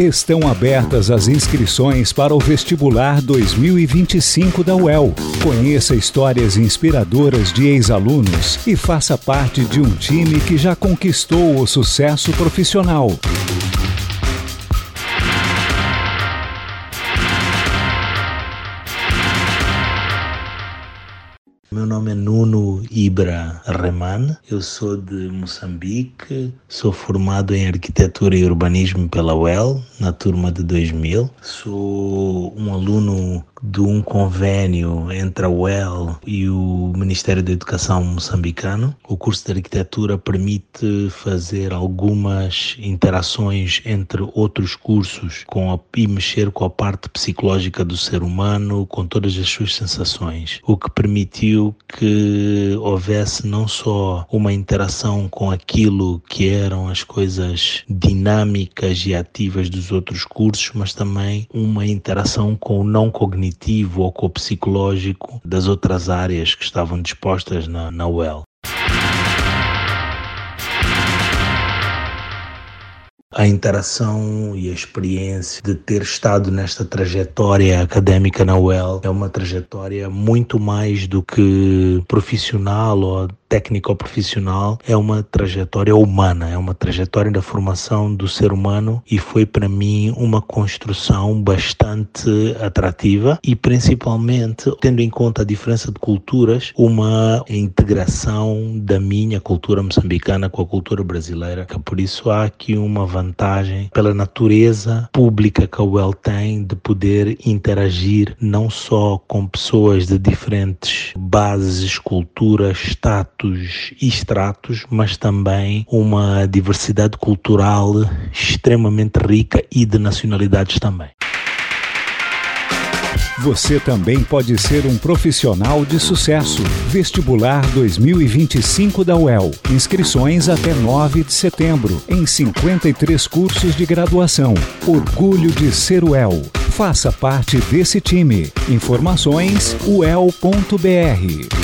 Estão abertas as inscrições para o vestibular 2025 da UEL. Conheça histórias inspiradoras de ex-alunos e faça parte de um time que já conquistou o sucesso profissional. Meu nome é Nuno Ibra Reman, eu sou de Moçambique, sou formado em Arquitetura e Urbanismo pela UEL, na turma de 2000. Sou um aluno de um convênio entre a UEL e o Ministério da Educação moçambicano. O curso de Arquitetura permite fazer algumas interações entre outros cursos e mexer com a parte psicológica do ser humano, com todas as suas sensações, o que permitiu que houvesse não só uma interação com aquilo que eram as coisas dinâmicas e ativas dos outros cursos, mas também uma interação com o não cognitivo ou com o psicológico das outras áreas que estavam dispostas na UEL. A interação e a experiência de ter estado nesta trajetória académica na UEL é uma trajetória muito mais do que profissional ou técnico-profissional, é uma trajetória humana, é uma trajetória da formação do ser humano e foi para mim uma construção bastante atrativa e principalmente, tendo em conta a diferença de culturas, uma integração da minha cultura moçambicana com a cultura brasileira, que por isso há aqui uma vantagem pela natureza pública que a UEL tem de poder interagir não só com pessoas de diferentes bases, culturas, status e estratos, mas também uma diversidade cultural extremamente rica e de nacionalidades também. Você também pode ser um profissional de sucesso. Vestibular 2025 da UEL. Inscrições até 9 de setembro, em 53 cursos de graduação. Orgulho de ser UEL. Faça parte desse time. Informações uel.br.